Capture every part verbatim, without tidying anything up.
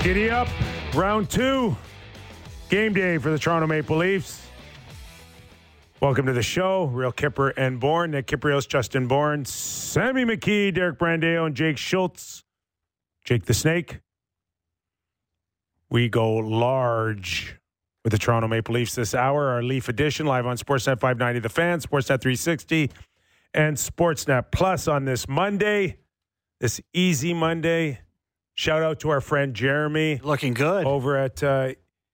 Giddy up. Round two. Game day for the Toronto Maple Leafs. Welcome to the show. Real Kipper and Bourne. Nick Kiprios, Justin Bourne, Sammy McKee, Derek Brandeo, and Jake Schultz. Jake the Snake. We go large with the Toronto Maple Leafs this hour. Our Leaf edition live on Sportsnet five ninety The Fan, Sportsnet three sixty, and Sportsnet Plus on this Monday, this easy Monday. Shout out to our friend Jeremy. Looking good. Over at uh,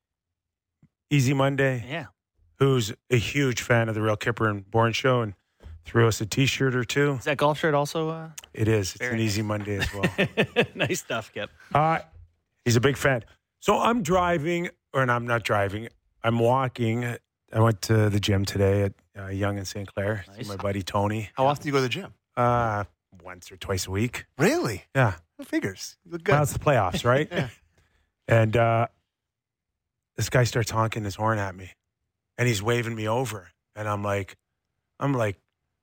Easy Monday. Yeah. Who's a huge fan of the Real Kipper and Bourne show and threw us a T-shirt or two. Is that golf shirt also? Uh, it is. It's an nice. Easy Monday as well. Nice stuff, Kip. Uh, he's a big fan. So I'm driving, or I'm not driving. I'm walking. I went to the gym today at uh, Yonge and Saint Clair. Nice. My buddy Tony. How often do you go to the gym? Uh, once or twice a week. Really? Yeah. Who figures? You look good. Well, it's the playoffs, right? Yeah. And uh, this guy starts honking his horn at me, and he's waving me over, and I'm like, I'm like,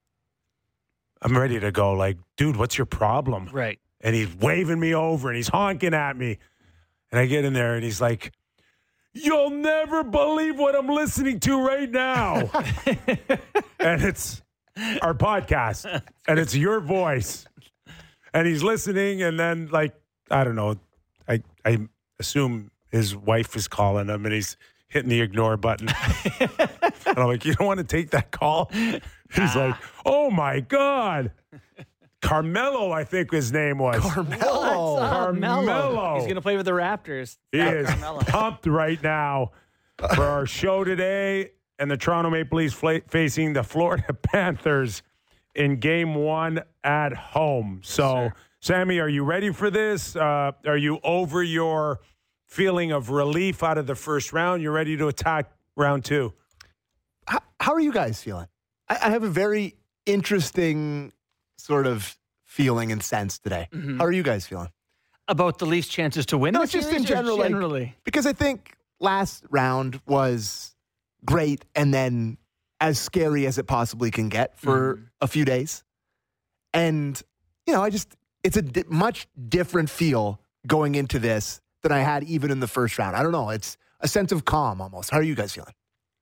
I'm ready to go. Like, dude, what's your problem? Right. And he's waving me over, and he's honking at me, and I get in there, and he's like, "You'll never believe what I'm listening to right now," and it's our podcast, and it's your voice. And he's listening, and then, like, I don't know, I I assume his wife is calling him, and he's hitting the ignore button. And I'm like, you don't want to take that call? He's ah. like, oh, my God. Carmelo, I think his name was. Carmelo. What's up, Carmelo. Mello? He's going to play with the Raptors. He That's is Carmelo. pumped right now for our show today. And the Toronto Maple Leafs fla- facing the Florida Panthers in game one at home. So, Sure. Sammy, are you ready for this? Uh, are you over your feeling of relief out of the first round? You're ready to attack round two? How, how are you guys feeling? I, I have a very interesting sort of feeling and sense today. Mm-hmm. How are you guys feeling? About the Leafs' chances to win No, the it's just series, in general, or like- generally? Because I think last round was great and then as scary as it possibly can get for Mhm. a few days. And, you know, I just, it's a di- much different feel going into this than I had even in the first round. I don't know. It's a sense of calm almost. How are you guys feeling?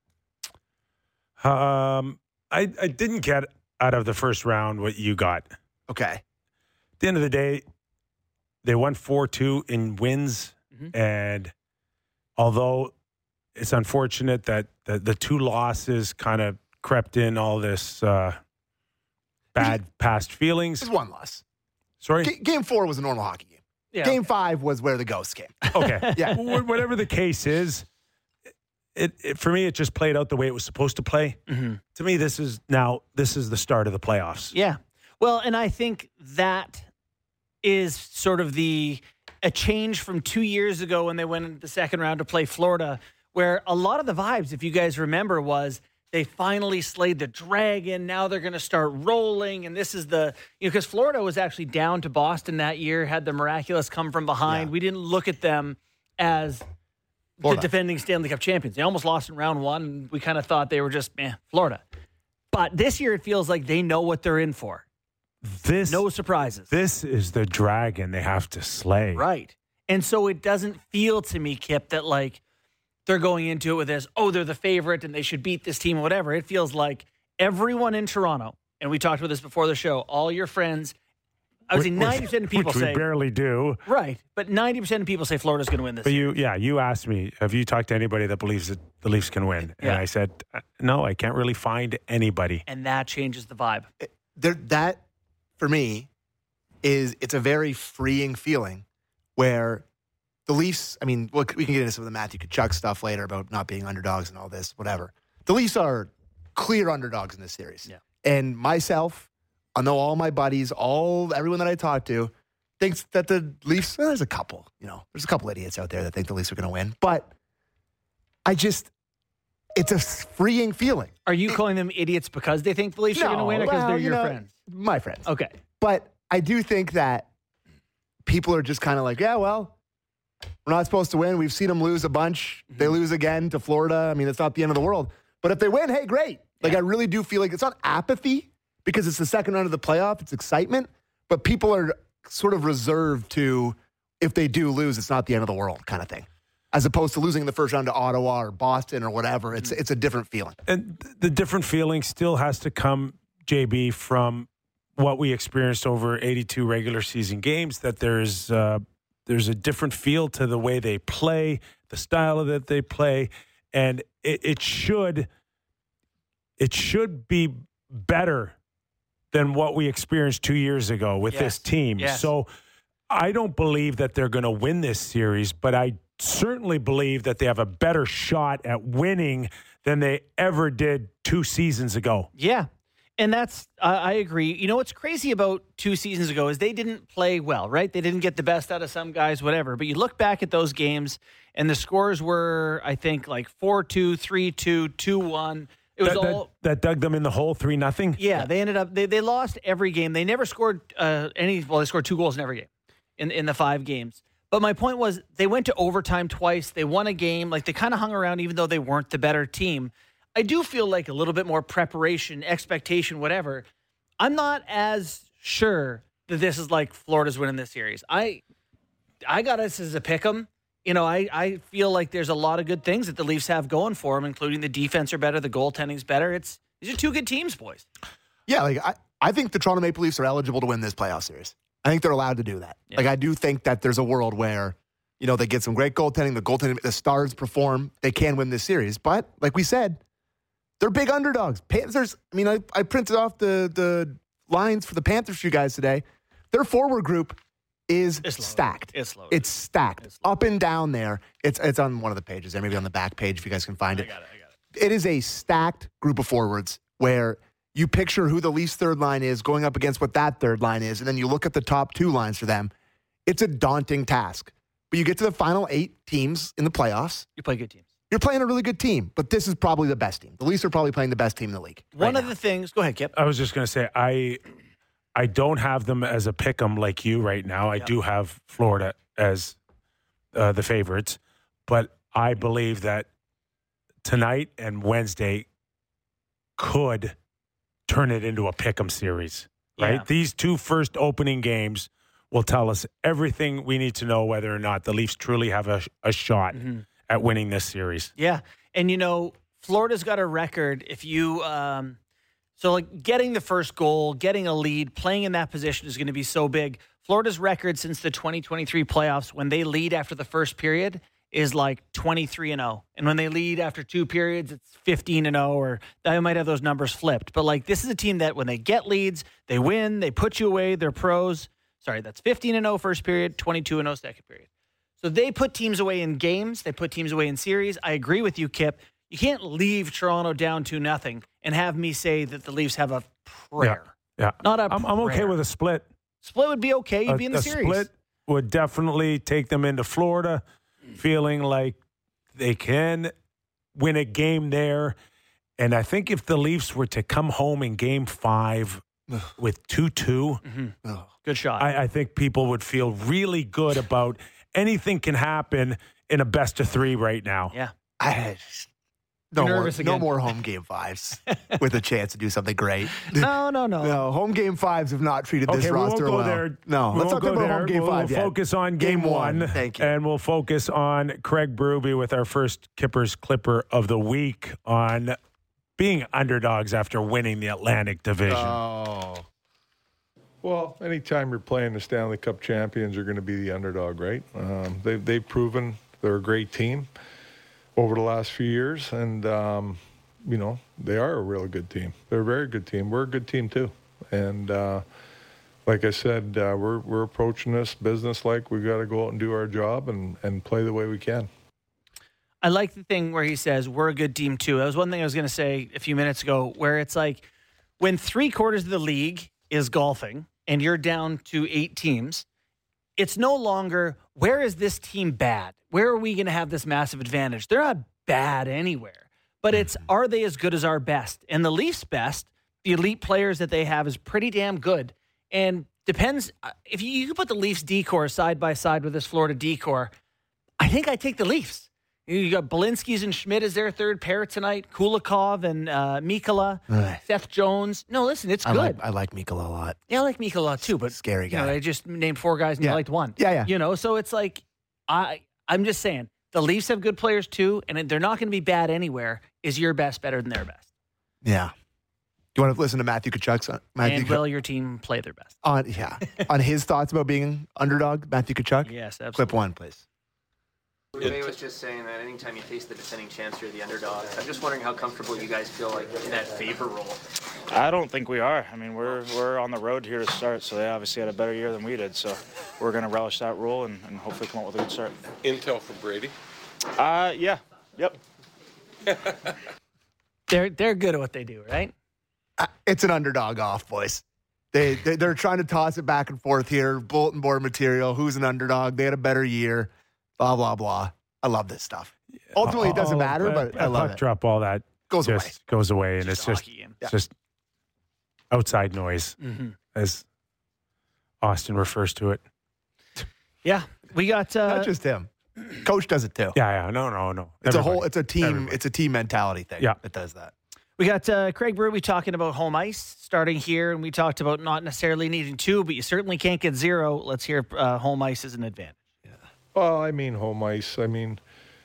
Um, I, I didn't get out of the first round what you got. Okay. At the end of the day, they won four two in wins. Mhm. And although it's unfortunate that the, the two losses kind of crept in all this uh, bad past feelings. It's one loss. Sorry? G- game four was a normal hockey game. Yeah. Game five was where the ghosts came. Okay. Yeah. Wh- Whatever the case is, it, it for me, it just played out the way it was supposed to play. Mhm. To me, this is now, this is the start of the playoffs. Yeah. Well, and I think that is sort of the a change from two years ago when they went into the second round to play Florida, where a lot of the vibes, if you guys remember, was they finally slayed the dragon. Now they're going to start rolling. And this is the, you know, because Florida was actually down to Boston that year, had the miraculous come from behind. Yeah. We didn't look at them as Florida. the defending Stanley Cup champions. They almost lost in round one. And we kind of thought they were just, eh, Florida. But this year it feels like they know what they're in for. This, No surprises. this is the dragon they have to slay. Right. And so it doesn't feel to me, Kip, that like they're going into it with this, oh, they're the favorite and they should beat this team or whatever. It feels like everyone in Toronto, and we talked about this before the show, all your friends, I would say Which- ninety percent of people which say, we barely do. right, but ninety percent of people say Florida's going to win this. But you, yeah, you asked me, have you talked to anybody that believes that the Leafs can win? And Yeah. I said, uh, no, I can't really find anybody. And that changes the vibe. There, that, for me, is it's a very freeing feeling where the Leafs, I mean, look, we can get into some of the Matthew Tkachuk stuff later about not being underdogs and all this, whatever. The Leafs are clear underdogs in this series. Yeah. And myself, I know all my buddies, all everyone that I talk to thinks that the Leafs, well, there's a couple, you know, there's a couple idiots out there that think the Leafs are going to win. But I just, it's a freeing feeling. Are you calling them idiots because they think the Leafs are going to win or because well, they're you your know, friends? My friends. Okay. But I do think that people are just kind of like, yeah, well, we're not supposed to win. We've seen them lose a bunch. Mm-hmm. They lose again to Florida. I mean, it's not the end of the world. But if they win, hey, great. Like, Yeah. I really do feel like it's not apathy because it's the second round of the playoff. It's excitement. But people are sort of reserved to if they do lose, it's not the end of the world kind of thing. As opposed to losing in the first round to Ottawa or Boston or whatever. It's it's a different feeling. And the different feeling still has to come, J B, from what we experienced over eighty-two regular season games, that there's uh, there's a different feel to the way they play, the style that they play, and it, it should it should be better than what we experienced two years ago with Yes. this team. Yes. So I don't believe that they're going to win this series, but I certainly believe that they have a better shot at winning than they ever did two seasons ago. Yeah. And that's, uh, I agree. You know, what's crazy about two seasons ago is they didn't play well, right? They didn't get the best out of some guys, whatever. But you look back at those games and the scores were, I think, like four two, three two, two one. It was That, that- all. that dug them in the hole three nothing. Yeah, they ended up, they, they lost every game. They never scored uh, any, well, they scored two goals in every game in, in the five games. But my point was they went to overtime twice. They won a game. Like, they kind of hung around even though they weren't the better team. I do feel like a little bit more preparation, expectation, whatever. I'm not as sure that this is like Florida's winning this series. I I got us as a pick 'em. You know, I, I feel like there's a lot of good things that the Leafs have going for them, including the defense are better, the goaltending's better. It's These are two good teams, boys. Yeah, like I, I think the Toronto Maple Leafs are eligible to win this playoff series. I think they're allowed to do that. Yeah. Like, I do think that there's a world where, you know, they get some great goaltending, the goaltending, the Stars perform, they can win this series. But like we said, they're big underdogs. Panthers, I mean, I, I printed off the, the lines for the Panthers for you guys today. Their forward group is It's loaded. stacked. It's loaded. It's stacked. It's loaded. Up and down there. It's it's on one of the pages there, maybe on the back page if you guys can find I it. got it. I got it. It is a stacked group of forwards where you picture who the Leafs third line is going up against what that third line is, and then you look at the top two lines for them. It's a daunting task. But you get to the final eight teams in the playoffs. You play good teams. You're playing a really good team, but this is probably the best team. The Leafs are probably playing the best team in the league. One right of now. the things, go ahead, Kip. I was just going to say, I I don't have them as a pick 'em like you right now. I Yep. do have Florida as uh, the favorites, but I believe that tonight and Wednesday could turn it into a pick 'em series, right? Yeah. These two first opening games will tell us everything we need to know whether or not the Leafs truly have a, a shot Mhm. at winning this series. Yeah. And, you know, Florida's got a record. If you, um, so like getting the first goal, getting a lead, playing in that position is going to be so big. Florida's record since the twenty twenty-three playoffs, when they lead after the first period, is like twenty-three and oh. And when they lead after two periods, it's fifteen and oh, or I might have those numbers flipped. But like, this is a team that when they get leads, they win, they put you away, they're pros. Sorry, that's fifteen and oh first period, twenty-two and oh second period. So they put teams away in games. They put teams away in series. I agree with you, Kip. You can't leave Toronto down two nothing and have me say that the Leafs have a prayer. Yeah. Not a I'm, I'm okay prayer. with a split. Split would be okay. You'd a, be in the a series. split would definitely take them into Florida, feeling like they can win a game there. And I think if the Leafs were to come home in game five with two two, Mhm. Ugh. Good shot. I, I think people would feel really good about anything can happen in a best of three right now. yeah. I, no You're more, nervous no again. more home game fives with a chance to do something great. No, no, no. No, home game fives have not treated this Okay, we won't roster go well. there. No, we let's won't not talk go about there. home game we'll, five we'll yet. focus on game, Game one. one. Thank you. And we'll focus on Craig Berube with our first Kippers Clipper of the week on being underdogs after winning the Atlantic Division. Oh. Well, anytime you're playing the Stanley Cup champions, you're going to be the underdog, right? Um, they've, they've proven they're a great team over the last few years, and, um, you know, they are a really good team. They're a very good team. We're a good team, too. And uh, like I said, uh, we're, we're approaching this business-like. We've got to go out and do our job and, and play the way we can. I like the thing where he says, we're a good team, too. That was one thing I was going to say a few minutes ago, where it's like when three quarters of the league is golfing and you're down to eight teams, it's no longer, where is this team bad? Where are we going to have this massive advantage? They're not bad anywhere, but it's, are they as good as our best? And the Leafs' best, the elite players that they have, is pretty damn good. And depends, if you, you could put the Leafs decor side by side with this Florida decor, I think I take the Leafs. You got Belinsky's and Schmidt as their third pair tonight. Kulikov and uh, Mikkola, Ugh. Seth Jones. No, listen, it's I good. like I like Mikkola a lot. Yeah, I like Mikkola a lot too, but Scary you know, guy. I just named four guys and Yeah. you liked one. Yeah, yeah. You know, so it's like I I'm just saying the Leafs have good players too, and they're not going to be bad anywhere. Is your best better than their best? Yeah. Do you want to listen to Matthew Tkachuk's on Matthew And Tkachuk- will your team play their best? on yeah on his thoughts about being underdog? Matthew Tkachuk. Yes, absolutely. Clip one, please. Ray was just saying that anytime you face the defending champs, you're the underdog. I'm just wondering how comfortable you guys feel like in that favor role. I don't think we are. I mean, we're we're on the road here to start, so they obviously had a better year than we did. So we're going to relish that role and, and hopefully come out with a good start. Intel from Brady. Uh, yeah, yep. They're they're good at what they do, right? Uh, It's an underdog off, boys. They, they they're trying to toss it back and forth here. Bulletin board material. Who's an underdog? They had a better year. Blah blah blah. I love this stuff. Ultimately, it doesn't All matter, that- but I love puck it. drop, all that Goes just away. goes away, and Just it's a just hockey game. it's just outside noise, Mm-hmm. as Austin refers to it. Yeah, we got. Uh, Not just him. Coach does it too. Yeah, yeah, no, no, no. It's a Everybody. whole. It's a team. Everybody. It's a team mentality thing. Yeah. that does that. We got uh, Craig Berube talking about home ice starting here, and we talked about not necessarily needing two, but you certainly can't get zero. Let's hear uh, home ice as an advantage. Well, I mean, home ice. I mean,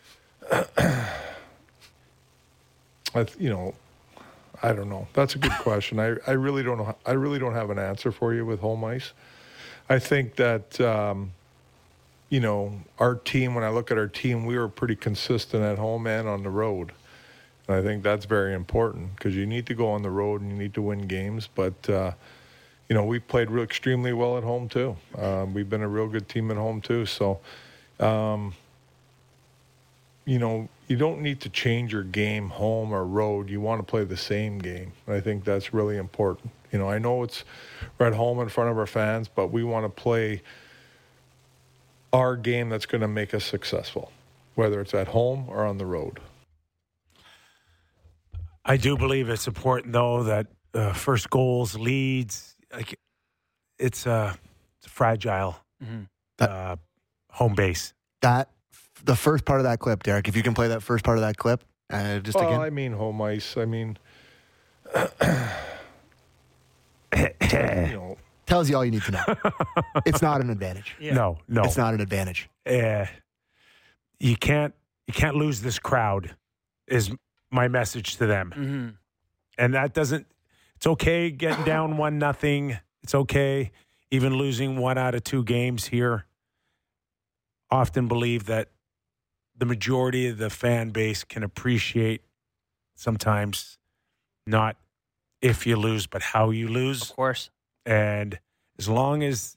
I, th- you know, I don't know. That's a good question. I, I really don't know. I really don't have an answer for you with home ice. I think that, um, you know, our team, when I look at our team, we were pretty consistent at home and on the road. And I think that's very important because you need to go on the road and you need to win games. But, uh, you know, we played real extremely well at home too. Um, we've been a real good team at home too. So, um, you know, you don't need to change your game home or road. You want to play the same game. And I think that's really important. You know, I know it's we're at home in front of our fans, but we want to play our game that's going to make us successful, whether it's at home or on the road. I do believe it's important, though, that uh, first goals, leads, like it's a, it's a fragile Mm-hmm. uh, home base. That the first part of that clip, Derek. If you can play that first part of that clip, uh, just Well, again. I mean, home ice. I mean, you know, Tells you all you need to know. It's not an advantage. Yeah. No, no. It's not an advantage. Uh, you can't you can't lose this crowd is my message to them. Mm-hmm. And that doesn't it's okay getting down one nothing. It's okay even losing one out of two games here. Often believe that the majority of the fan base can appreciate sometimes not if you lose, but how you lose. Of course. And as long as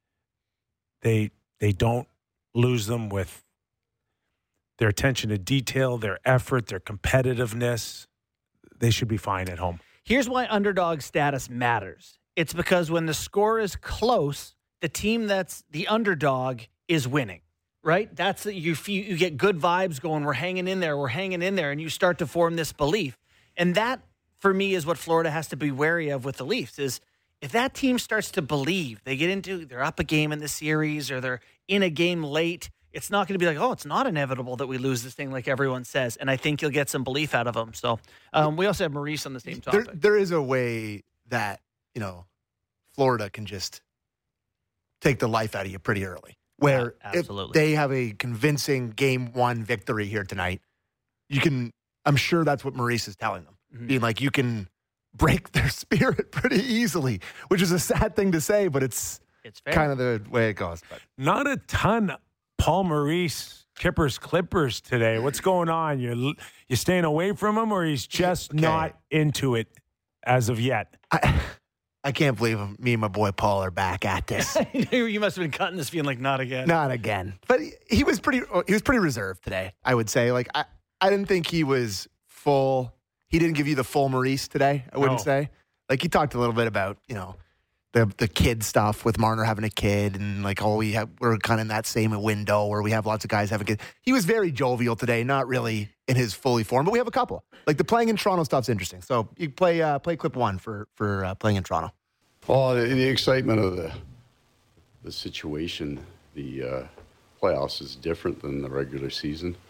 they they don't lose them with their attention to detail, their effort, their competitiveness, they should be fine at home. Here's why underdog status matters. It's because when the score is close, the team that's the underdog is winning, right? That's you feel, you get good vibes going. We're hanging in there. We're hanging in there, and you start to form this belief. And that, for me, is what Florida has to be wary of with the Leafs. Is if that team starts to believe they get into they're up a game in the series or they're in a game late, it's not going to be like, oh, it's not inevitable that we lose this thing like everyone says. And I think you'll get some belief out of them. So um, we also have Maurice on the same There, topic. there is a way that, you know, Florida can just take the life out of you pretty early. Where Yeah, if absolutely. they have a convincing game one victory here tonight, you can, I'm sure that's what Maurice is telling them. Mhm. Being like, you can break their spirit pretty easily, which is a sad thing to say, but it's It's fair. kind of the way it goes. But Not a ton Paul Maurice Kippers Clippers today. What's going on? You you staying away from him, or he's just Okay. not into it as of yet? I, I can't believe me and my boy Paul are back at this. You must have been cutting this feeling like not again. Not again. But he, he was pretty he was pretty reserved today, I would say. Like I, I didn't think he was full. He didn't give you the full Maurice today, I wouldn't No. say. Like he talked a little bit about, you know, the the kid stuff with Marner having a kid and like, oh, we have we're kind of in that same window where we have lots of guys having kids. He was very jovial today, not really in his fully form, but we have a couple. Like the playing in Toronto stuff's interesting. So you play uh, play clip one for for uh, playing in Toronto. Well, the, the excitement of the the situation, the uh, playoffs is different than the regular season.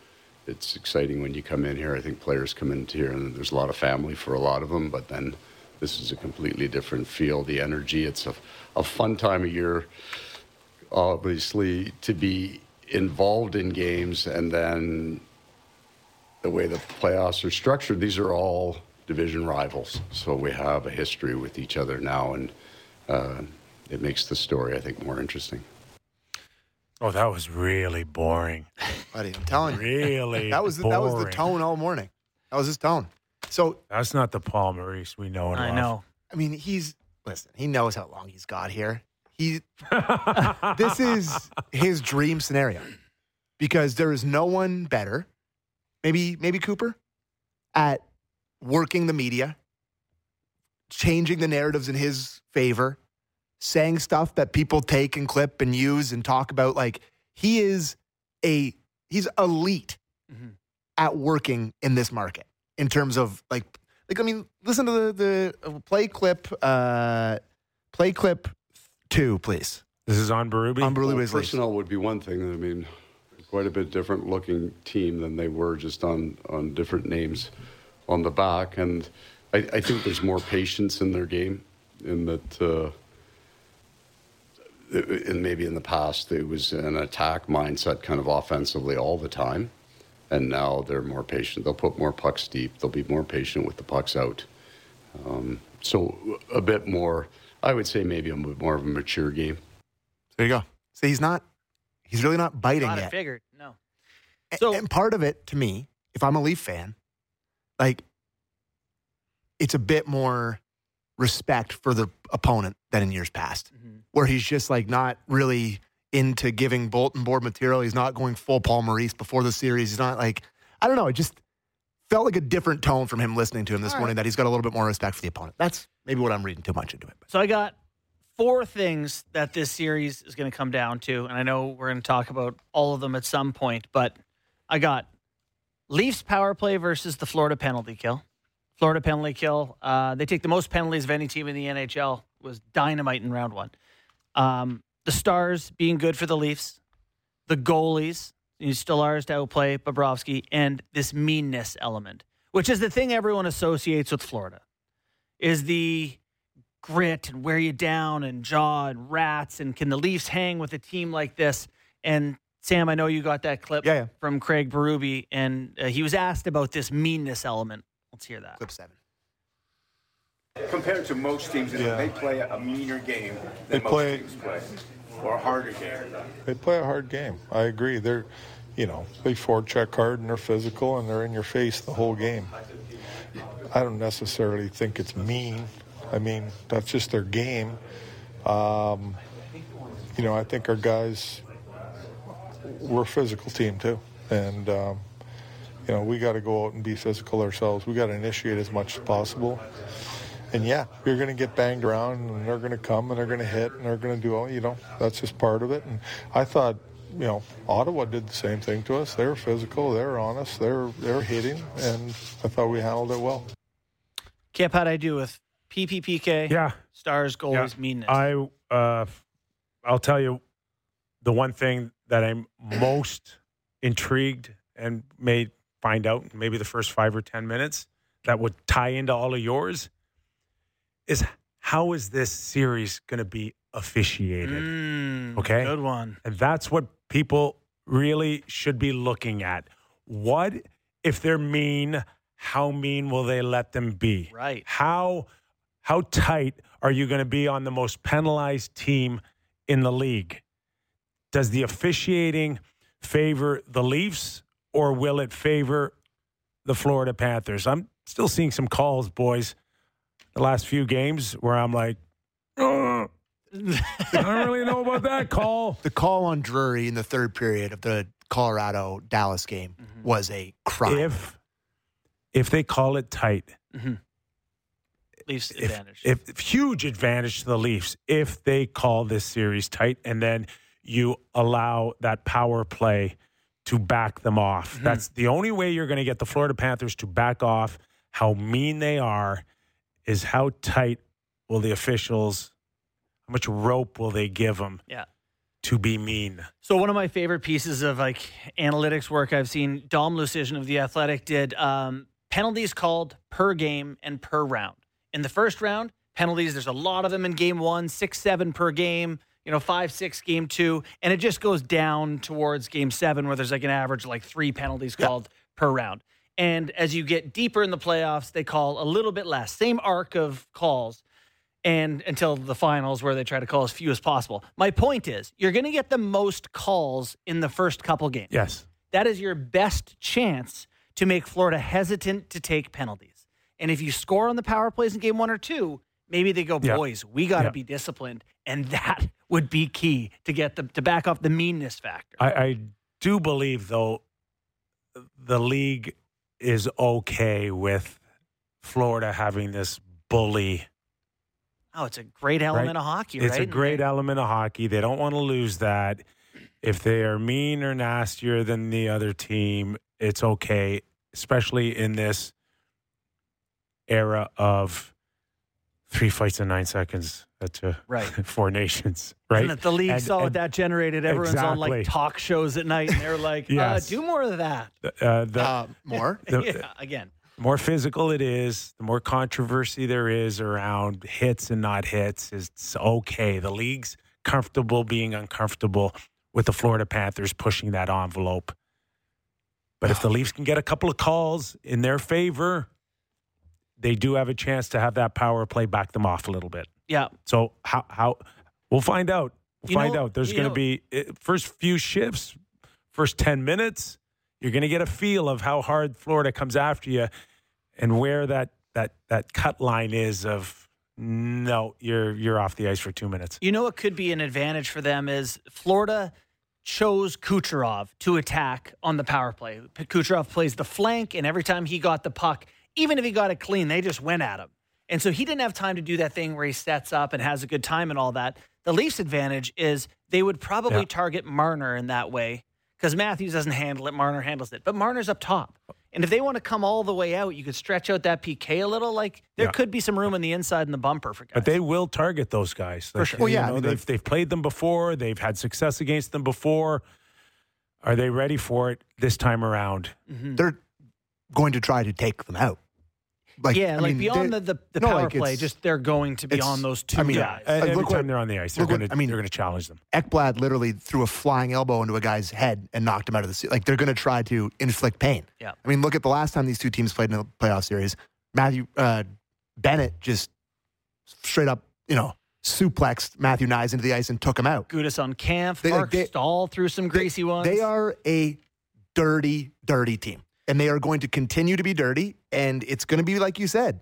it's exciting when you come in here. I think players come into here and there's a lot of family for a lot of them, but then this is a completely different feel, the energy. It's a, a fun time of year, obviously, to be involved in games, and then the way the playoffs are structured, these are all division rivals. So we have a history with each other now, and uh, it makes the story, I think, more interesting. Oh, that was really boring. Buddy, I'm telling you. Really that was boring. That was the tone all morning. That was his tone. So That's not the Paul Maurice we know and I love. know. I mean, he's listen. He knows how long he's got here. He, this is his dream scenario because there is no one better, maybe maybe Cooper, at working the media, changing the narratives in his favor, saying stuff that people take and clip and use and talk about. Like he is a he's elite Mm-hmm. at working in this market in terms of like. Like, I mean, listen to the, the uh, play clip, uh, play clip two, please. This is on Berube? On Berube Well, Leafs. personnel would be one thing. I mean, quite a bit different looking team than they were just on, on different names on the back. And I, I think there's more patience in their game in that, uh, and maybe in the past it was an attack mindset kind of offensively all the time. And now they're more patient. They'll put more pucks deep. They'll be more patient with the pucks out. Um, so a bit more, I would say maybe a bit more of a mature game. There you go. So he's not, he's really not biting Got it yet. figured. No. And, So- and part of it, to me, if I'm a Leaf fan, like, it's a bit more respect for the opponent than in years past, Mm-hmm. where he's just like not really into giving bulletin board material. He's not going full Paul Maurice before the series. He's not like, I don't know. It just felt like a different tone from him listening to him this All morning, right. that he's got a little bit more respect for the opponent. That's maybe what I'm reading too much into it. So I got four things that this series is going to come down to, and I know we're going to talk about all of them at some point, but I got Leafs power play versus the Florida penalty kill. Florida penalty kill. Uh, they take the most penalties of any team in the N H L. Was dynamite in round one. Um, the Stars being good for the Leafs. The goalies, Stolarz to outplay Bobrovsky, and this meanness element, which is the thing everyone associates with Florida, is the grit and wear you down and jaw and rats, and can the Leafs hang with a team like this? And Sam, I know you got that clip Yeah, yeah. from Craig Berube, and uh, he was asked about this meanness element. Let's hear that. Clip seven. Compared to most teams, Yeah. they play a meaner game They than most play- teams play, or a harder game. They play a hard game. I agree. They're, you know, they forecheck hard and they're physical and they're in your face the whole game. I don't necessarily think it's mean. I mean, that's just their game. Um, you know, I think our guys, we're a physical team too. And, um, you know, we got to go out and be physical ourselves. We got to initiate as much as possible. And yeah, you're going to get banged around, and they're going to come, and they're going to hit, and they're going to do all, you know, that's just part of it. And I thought, you know, Ottawa did the same thing to us. They were physical, they were honest, they were, they were hitting, and I thought we handled it well. Kip, how'd I do with P P P K, Yeah. Stars, goalies, Yeah. meanness? I, uh, I'll tell you the one thing that I'm most intrigued and may find out in maybe the first five or ten minutes that would tie into all of yours is how is this series going to be officiated? Mm, Okay. Good one. And that's what people really should be looking at. What if they're mean? How mean will they let them be? Right. How how tight are you going to be on the most penalized team in the league? Does the officiating favor the Leafs or will it favor the Florida Panthers? I'm still seeing some calls, boys, the last few games where I'm like, "Ugh, I don't really know about that call. The call on Drury in the third period of the Colorado-Dallas game Mm-hmm. was a crime. If if they call it tight, Leafs if, advantage. if, if huge advantage to the Leafs if they call this series tight and then you allow that power play to back them off. Mm-hmm. That's the only way you're going to get the Florida Panthers to back off how mean they are is how tight will the officials, how much rope will they give them? yeah. to be mean. So one of my favorite pieces of like analytics work I've seen, Dom Lucian of The Athletic did um, penalties called per game and per round. In the first round, penalties, there's a lot of them in game one, six, seven per game, you know, five, six game two. And it just goes down towards game seven where there's like an average of like three penalties called yeah. per round. And as you get deeper in the playoffs, they call a little bit less. Same arc of calls. And until the finals where they try to call as few as possible. My point is, you're going to get the most calls in the first couple games. Yes. That is your best chance to make Florida hesitant to take penalties. And if you score on the power plays in game one or two, maybe they go, yeah. boys, we got to yeah. be disciplined. And that would be key to get them to back off the meanness factor. I, I do believe, though, the league is okay with Florida having this bully. Oh, it's a great element right? of hockey, it's right? It's a great and element of hockey. They don't want to lose that. If they are mean or nastier than the other team, it's okay, especially in this era of three fights in nine seconds. That's a, right. four nations, right? And the league and, saw and, what that generated. Everyone's exactly. on like talk shows at night, and they're like, yes. uh, do more of that. Uh, the, uh, more? The, yeah, again. The more physical it is, the more controversy there is around hits and not hits. It's okay. The league's comfortable being uncomfortable with the Florida Panthers pushing that envelope. But if the Leafs can get a couple of calls in their favor, they do have a chance to have that power play back them off a little bit. Yeah. So how how we'll find out. We'll you find know, out. There's going to be first few shifts, first ten minutes. You're going to get a feel of how hard Florida comes after you and where that that that cut line is of no, you're you're off the ice for two minutes. You know what could be an advantage for them is Florida chose Kucherov to attack on the power play. Kucherov plays the flank, and every time he got the puck, even if he got it clean, they just went at him. And so he didn't have time to do that thing where he sets up and has a good time and all that. The Leafs' advantage is they would probably yeah. target Marner in that way because Matthews doesn't handle it. Marner handles it. But Marner's up top. And if they want to come all the way out, you could stretch out that P K a little. Like there yeah. could be some room in the inside and the bumper for guys. But they will target those guys. For like, sure. Well, yeah. You know, I mean, they've, they've played them before. They've had success against them before. Are they ready for it this time around? Mm-hmm. They're going to try to take them out. Like, yeah, I like mean, beyond the, the, the no, power like play, just they're going to be on those two I mean, guys. Uh, every look time what, they're on the ice, they're going to I mean, they're going to challenge them. Ekblad literally threw a flying elbow into a guy's head and knocked him out of the seat. Like they're going to try to inflict pain. Yeah. I mean, look at the last time these two teams played in a playoff series. Matthew uh, Bennett just straight up, you know, suplexed Matthew Knies into the ice and took him out. Gudis on camp. They, Mark they, Stahl threw some greasy they, ones. They are a dirty, dirty team. And they are going to continue to be dirty. And it's going to be like you said.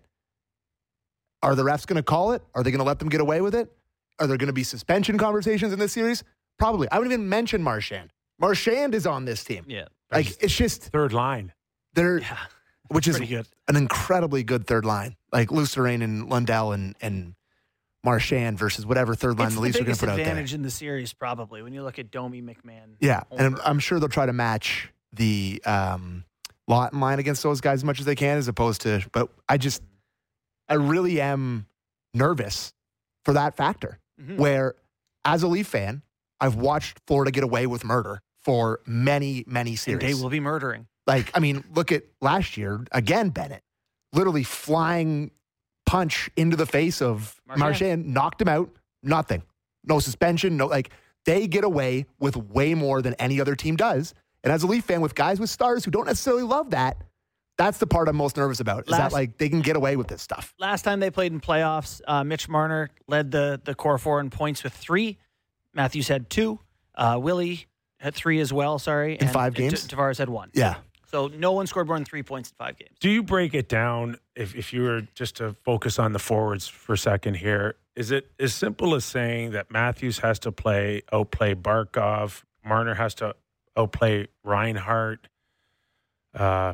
Are the refs going to call it? Are they going to let them get away with it? Are there going to be suspension conversations in this series? Probably. I wouldn't even mention Marchand. Marchand is on this team. Yeah. Like, it's just... Third line. They're, yeah, which is good. an incredibly good third line. Like, Lucerain and Lundell and, and Marchand versus whatever third line it's the Leafs are going to put out there. It's the biggest advantage in the series, probably, when you look at Domi, McMahon. Yeah, Holmberg. and I'm, I'm sure they'll try to match the um, Lawton line against those guys as much as they can, as opposed to... But I just... I really am... nervous for that factor mm-hmm. where as a Leaf fan, I've watched Florida get away with murder for many, many series. And they will be murdering. Like, I mean, look at last year, again, Bennett, literally flying punch into the face of Marchand, Marchand knocked him out, nothing. No suspension, no, like, they get away with way more than any other team does. And as a Leaf fan with guys with stars who don't necessarily love that, that's the part I'm most nervous about, is last, that, like, they can get away with this stuff. Last time they played in playoffs, uh, Mitch Marner led the, the core four in points with three. Matthews had two. Uh, Willie had three as well, sorry. In and, five games? T- Tavares had one. Yeah. So no one scored more than three points in five games. Do you break it down, if, if you were just to focus on the forwards for a second here, is it as simple as saying that Matthews has to play outplay Barkov, Marner has to outplay Reinhart, uh,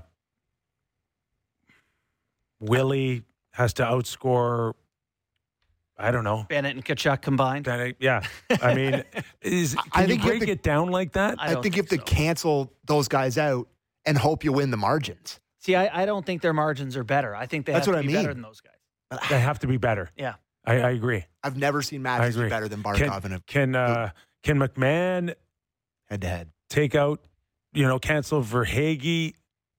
Willie has to outscore, I don't know. Bennett and Tkachuk combined. Bennett, yeah. I mean, is, can I you think break you to, it down like that? I, I think, think you have so. to cancel those guys out and hope you win the margins. See, I, I don't think their margins are better. I think they That's have what to I be mean. better than those guys. They have to be better. Yeah. I, I agree. I've never seen Matthews be better than Barkov. Can, in a, can, uh, Can McMahon head to head take out, you know, cancel Verhaeghe?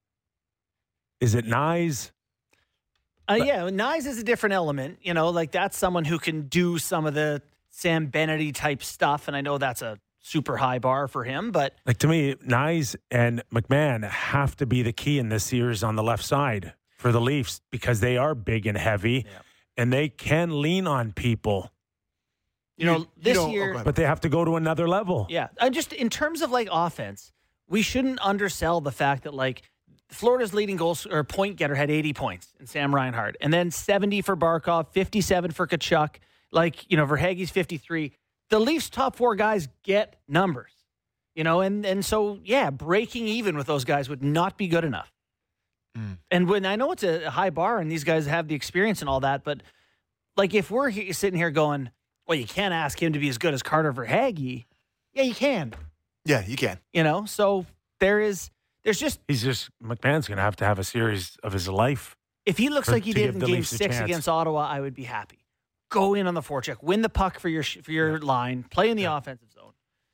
Is it Nyes? Uh, yeah, Nyes is a different element. You know, like that's someone who can do some of the Sam Bennett type stuff. And I know that's a super high bar for him, but Like, to me, Nyes and McMahon have to be the key in this series on the left side for the Leafs because they are big and heavy, Yeah. and they can lean on people, you know, You- this you don't- year, oh, go but they have to go to another level. yeah, and just in terms of like offense, we shouldn't undersell the fact that like Florida's leading goals or point getter had eighty points in Sam Reinhart, and then seventy for Barkov, fifty-seven for Kachuk. Like, you know, Verhaeghe's fifty-three. The Leafs' top four guys get numbers, you know, and and so yeah, breaking even with those guys would not be good enough. Mm. And when I know it's a high bar, and these guys have the experience and all that, but like if we're he- sitting here going, well, you can't ask him to be as good as Carter Verhaeghe. Yeah, you can. Yeah, you can. You know, so there is, there's just, He's just, McMahon's going to have to have a series of his life. if he looks For- like he to did give in the game Leafs a six chance. against Ottawa, I would be happy. Go in on the forecheck, win the puck for your sh- for your line, play in the offensive zone.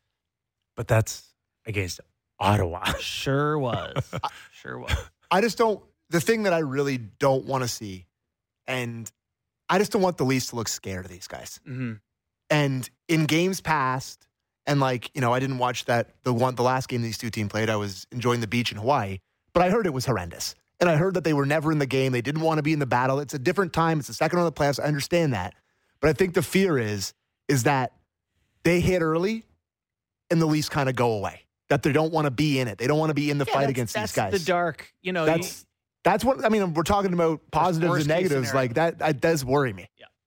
But that's against Ottawa. Sure was. Sure was. I just don't. The thing that I really don't want to see, and I just don't want the Leafs to look scared of these guys. hmm And in games past, and like, you know, I didn't watch that, the one, the last game these two teams played. I was enjoying the beach in Hawaii, but I heard it was horrendous. And I heard that they were never in the game. They didn't want to be in the battle. It's a different time. It's the second round of the playoffs. I understand that. But I think the fear is, is that they hit early and the Leafs kind of go away. That they don't want to be in it. They don't want to be in the Yeah, fight that's- against that's these guys. the dark, you know. That's you- that's what I mean. We're talking about positives worst and case negatives. scenario. Like that, that does worry me.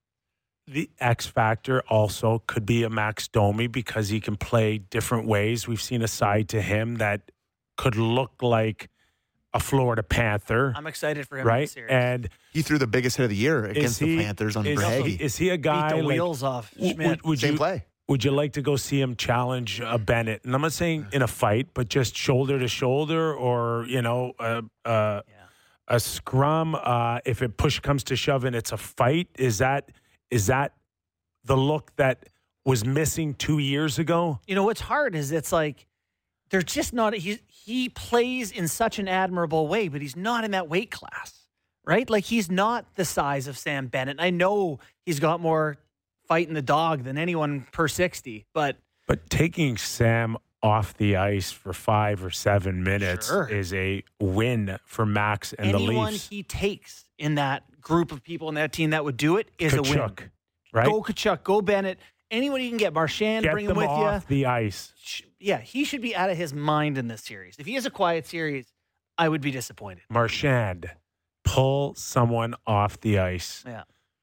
The X factor also could be a Max Domi because he can play different ways. We've seen a side to him that could look like a Florida Panther, I'm excited for him in the right? series. And He threw the biggest hit of the year is against he, the Panthers on is, Verhaeghe. is he a beat guy the like, wheels off w- Schmidt. would, would Same you play. would you like to go see him challenge a Bennett? And I'm not saying in a fight, but just shoulder to shoulder, or you know, a a, a scrum. Uh, if it push comes to shove and it's a fight, is that is that the look that was missing two years ago? You know what's hard is it's like they're just not. He he plays in such an admirable way, but he's not in that weight class, right? Like he's not the size of Sam Bennett. I know he's got more fight in the dog than anyone per sixty, but But taking Sam off the ice for five or seven minutes Sure. is a win for Max and the anyone Leafs. he takes in that group of people in that team that would do it is a win. Kachuk, right? Go Kachuk, go Bennett. Anyone you can get, Marchand, Get bring him them with off you. the ice. Sh- Yeah, he should be out of his mind in this series. If he has a quiet series, I would be disappointed. Marchand, pull someone off the ice. Yeah.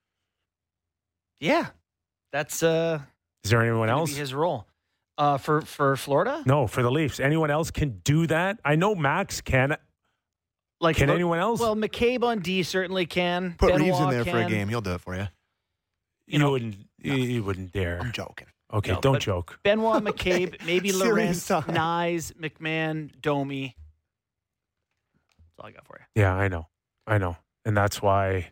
Yeah. That's uh Is there anyone gonna else? be his role. Uh for for Florida? No, for the Leafs. Anyone else can do that? I know Max can. Like Can look- anyone else? Well, McCabe on D certainly can. Put Benoit Reeves in there for a can. game. He'll do it for you. you know, wouldn't. You, you wouldn't dare. I'm joking. Okay, No, don't but- joke. Benoit, McCabe, maybe Serious Lawrence, time. Nyes, McMahon, Domi. That's all I got for you. Yeah, I know. I know. And that's why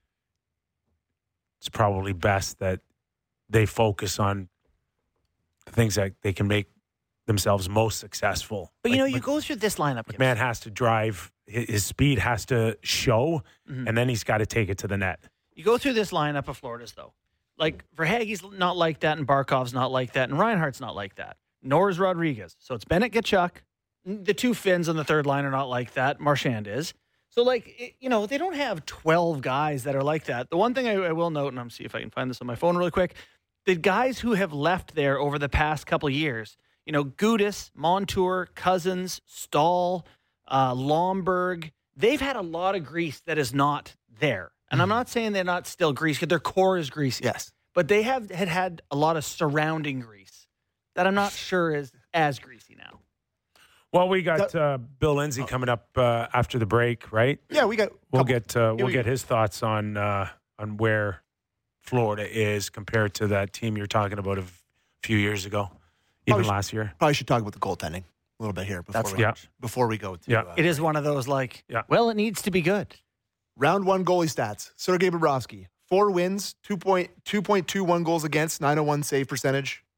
it's probably best that they focus on the things that they can make themselves most successful. But you know, Like, you Mc- go through this lineup. Kim. McMahon has to drive. His his speed has to show, Mhm. and then he's got to take it to the net. You go through this lineup of Florida's, though. Like, Verhaeghe's not like that, and Barkov's not like that, and Reinhardt's not like that. Nor is Rodriguez. So it's Bennett, Kachuk. The two Finns on the third line are not like that. Marchand is. So, like, it, you know, they don't have twelve guys that are like that. The one thing I, I will note, and I'm see if I can find this on my phone really quick, the guys who have left there over the past couple years, you know, Gudis, Montour, Cousins, Stahl, uh, Lomberg, they've had a lot of grease that is not there. And I'm not saying they're not still greasy, because their core is greasy. Yes. But they have had had a lot of surrounding grease that I'm not sure is as greasy now. Well, we got uh, Bill Lindsay coming up uh, after the break, right? Yeah, we got. We'll couple- get uh, we'll we get go. his thoughts on uh, on where Florida is compared to that team you're talking about a few years ago, even Probably should- last year. Probably should talk about the goaltending a little bit here before That's- we yeah. before we go to Yeah. uh, It is one of those like, Yeah. well, it needs to be good. round one goalie stats. Sergei Bobrovsky, four wins, two point two point two one goals against, nine oh one save percentage.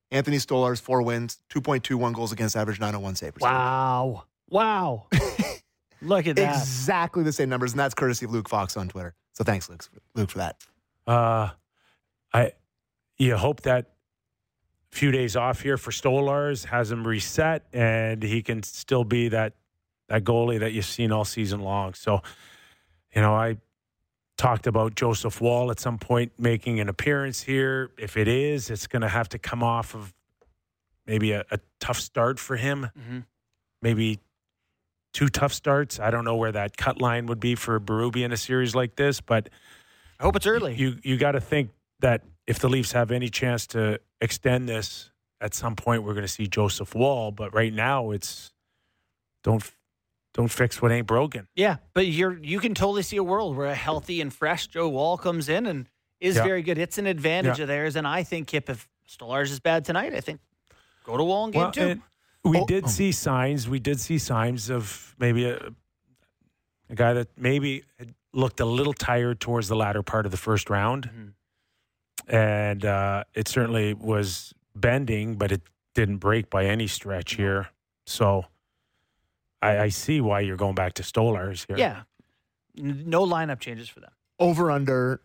Anthony Stolarz, four wins, two point two one goals against average, nine oh one save percentage. Wow. Wow. Look at that. Exactly the same numbers, and that's courtesy of Luke Fox on Twitter. So thanks, Luke, Luke for that. Uh, I you hope that few days off here for Stolarz has him reset, and he can still be that that goalie that you've seen all season long. So, you know, I talked about Joseph Woll at some point making an appearance here. If it is, it's going to have to come off of maybe a, a tough start for him. Mm-hmm. Maybe two tough starts. I don't know where that cut line would be for Berube in a series like this, but I hope it's early. You you got to think that if the Leafs have any chance to extend this, at some point we're going to see Joseph Woll. But right now, it's don't don't fix what ain't broken. Yeah, but you're you can totally see a world where a healthy and fresh Joe Woll comes in and is Yeah. very good. It's an advantage Yeah. of theirs, and I think Kip, if Stolarz is bad tonight, I think go to Woll in game Well, two. and we Oh, did oh. see signs. We did see signs of maybe a a guy that maybe had looked a little tired towards the latter part of the first round, Mhm. and uh, it certainly was bending, but it didn't break by any stretch here. So I, I see why you're going back to Stolarz here. Yeah, N- no lineup changes for them. Over under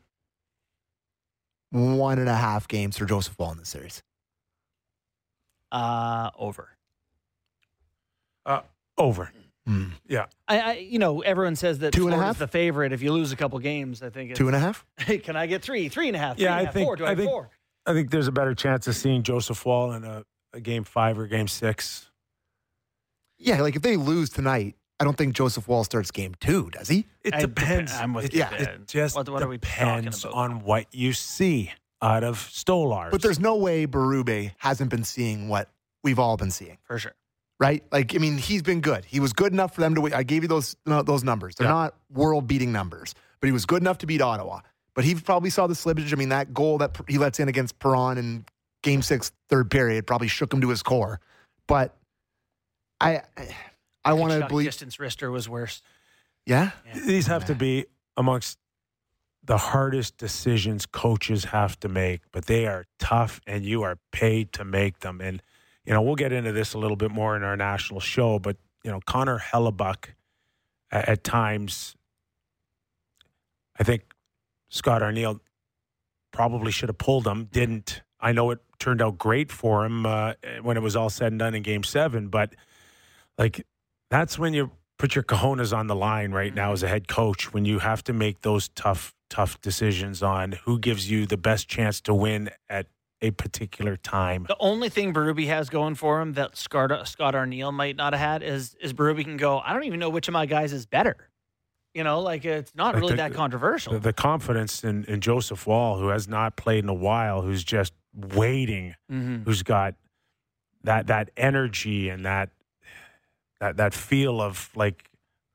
one and a half games for Joseph Woll in this series. Uh, over. Uh, over. Mm. Yeah. I, I, you know, everyone says that Two and a Florida's half? the favorite. If you lose a couple games, I think it's, Two and a half? Hey, can I get three? Three and a half? Three Yeah, and a I half, think- four? Do I, I have think- four? I think there's a better chance of seeing Joseph Woll in a, a game five or game six. Yeah, like if they lose tonight, I don't think Joseph Woll starts game two, does he? It I- depends. I'm with it, you, yeah, Ben. it just What- what are we talking depends about? on what you see out of Stolarz. But there's no way Berube hasn't been seeing what we've all been seeing, For sure. right? Like, I mean, he's been good. He was good enough for them to win. I gave you those no, those numbers. They're Yeah. not world-beating numbers, but he was good enough to beat Ottawa. But he probably saw the slippage. I mean, that goal that he lets in against Perron in game six, third period, probably shook him to his core. But I I, I want to Chuck believe. Distance wrister was worse. Yeah? These have to be amongst the hardest decisions coaches have to make, but they are tough and you are paid to make them. And, you know, we'll get into this a little bit more in our national show, but, you know, Connor Hellebuck at, at times, I think Scott Arniel probably should have pulled him, didn't. I know it turned out great for him uh, when it was all said and done in game seven, but like that's when you put your cojones on the line right now as a head coach, when you have to make those tough, tough decisions on who gives you the best chance to win at a particular time. The only thing Berube has going for him that Scott, Scott Arniel might not have had is is Berube can go, I don't even know which of my guys is better. You know, like it's not Like really the- that controversial. The, the confidence in, in Joseph Woll, who has not played in a while, who's just waiting, Mhm. who's got that that energy and that that that feel of like,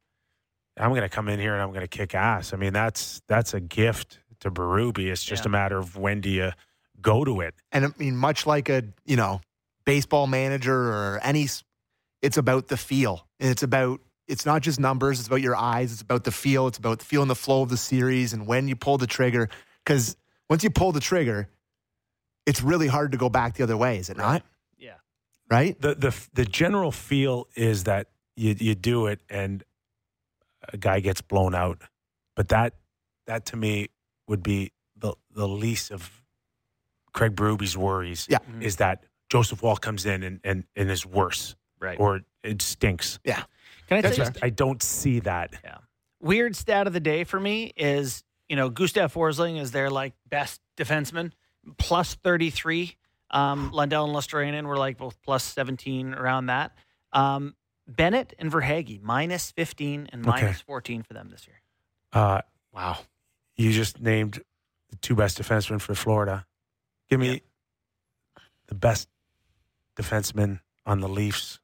I'm going to come in here and I'm going to kick ass. I mean, that's that's a gift to Berube. It's just Yeah. a matter of when do you go to it. And I mean, much like a, you know, baseball manager or any, s- it's about the feel. And it's about, it's not just numbers. It's about your eyes. It's about the feel. It's about feeling the flow of the series and when you pull the trigger. Because once you pull the trigger, it's really hard to go back the other way, is it not? Yeah. Right? The the the general feel is that you you do it and a guy gets blown out, but that that to me would be the the least of Craig Berube's worries. Yeah. Is that Joseph Woll comes in and and, and is worse, Right. or it stinks. Yeah. Can I That's tell fair. you, I don't see that. yeah. Weird stat of the day for me is, you know, Gustav Forsling is their like best defenseman, plus thirty-three. Um, Lundell and Lustranen were like both plus seventeen around that. Um, Bennett and Verhaeghe, minus fifteen and Okay. minus fourteen for them this year. Uh, Wow. you just named the two best defensemen for Florida. Give me the best defenseman on the Leafs